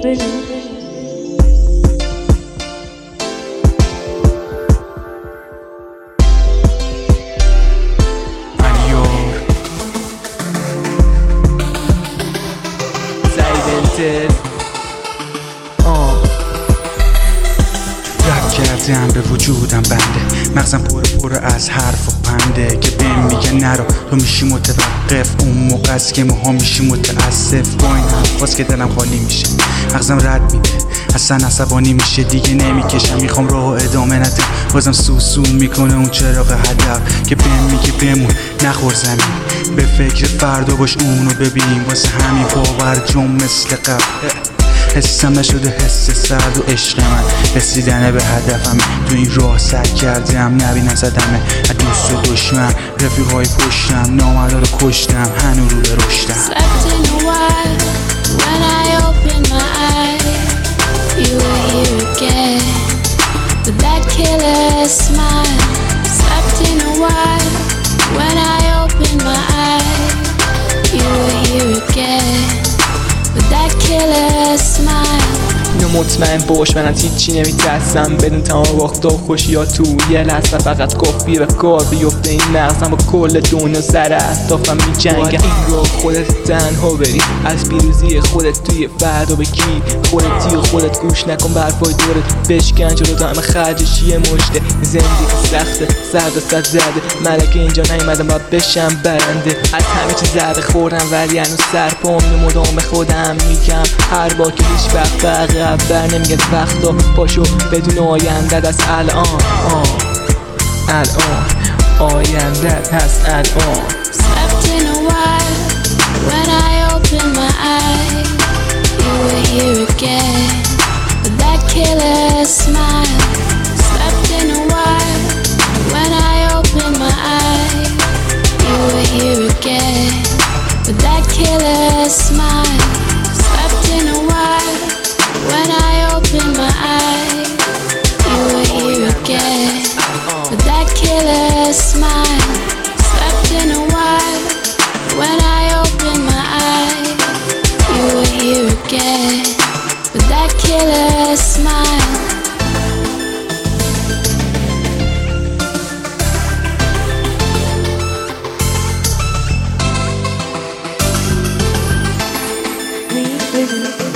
رد کردم به وجودم بنده، مغزم پر از حرف و پنده که بهم میگه نرو تو میشی متوقف. اون موقع است که ماها میشی متاسف. با این حرفاست که دلم خالی میشه، مغزم رد میده، اصلا عصبانی میشه، دیگه نمیکشم، میخوام راهو ادامه ندم. بازم سو میکنه اون چراغ هدف که بهم میگه بمون نخور زمین، به فکر فردا باش اونو ببین. واسه همین باور جم مثل قبل حسم نشده حس سرد و عشق من، رسیدن به هدفم. تو این راه سر کردم نبینم زدمه از دوست و دشمن، رفیقای پشتم نامردا رو کشتم، هنو رو به رشدم. اینو مطمئن باش من از هیچی نمیترسم، بدون تمام وقتا خوشی ها تو یه لحظه فقط کافیه به کار بیفته این مغزم با کل دنیا سر اهدافم میجنگم. این رو خودت تنها بری، از پیروزی خودت توی فردا بگی، خودتی و خودت گوش نکن به حرفای دورت، بشکن جلو تا همه خرجش یه مشته. زندگی سخته سرد و صد زده، ملکه اینجا نیومدم باید بشم برنده. از همه چیز ذره خوردم ولی هنوز سرپام اینو مدام خودم میگم، هر با که هیچ وقت عقب بر نمیگرد وقتا پاشو بدون آینده دست الان آینده هست الان. Slept in a while, when I opened my eyes, you were here again, with that killer smile. Slept in a while, when I opened my eyes, you were here again, with that killer smile. Slept in a while, when I opened my eyes, you were here again, with that killer smile. Slept in a while, when I opened my eyes, you were here again, with that killer smile. Please visit